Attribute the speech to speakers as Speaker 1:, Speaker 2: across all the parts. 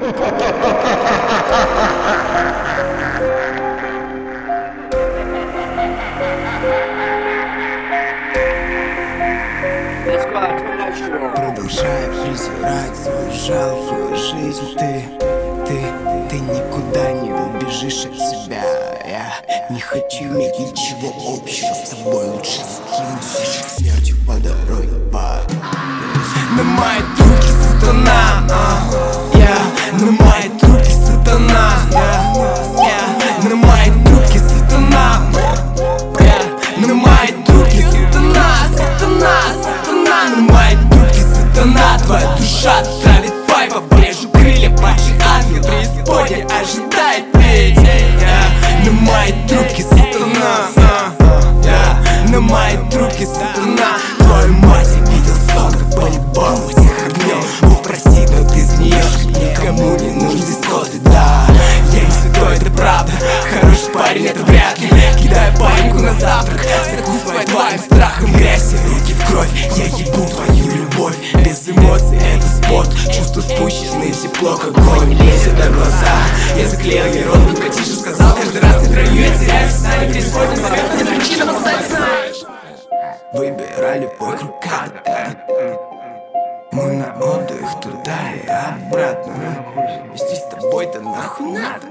Speaker 1: Продолжай презирать свою жалкую жизнь. Ты никуда не убежишь от себя. Я не хочу иметь ничего общего с тобой. Лучше закинуть смертью по дороге. На мои трубки сатана, на мои трубки сатана, на мои трубки сатана, на мои трубки сатана, сатана, на мои трубки сатана. Твоя душа травит пайп, обрежу крылья, падший ангел преисподней ожидает петь. На мои трубки сатана, на мои трубки сатана. Твою мать я видел сон, как по-любому этих огнем. Бог простит, но ты сгниешь, никому не нужен здесь кто ты, да. Я не святой, это правда, хороший парень это вряд ли. Кидаю панику на завтрак, закусывая твоим страхом. Грязь и руки в кровь, я ебу твою любовь. Без эмоций это спорт, чувства спущены, все плохо, огонь лезет до глаза. Я заклеил ей рот, будто тише сказал. Каждый раз на краю я теряю сознание, преисподней зовет мне причина остаться. Выбирай любовь руками, мы на отдых туда и обратно. Вести с тобой-то нахуй надо.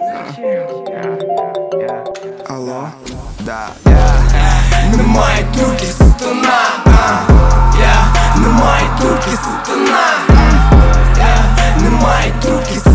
Speaker 1: Алло, да, на мои трубки сатана, на мои трубки сатана, на мои трубки сатана.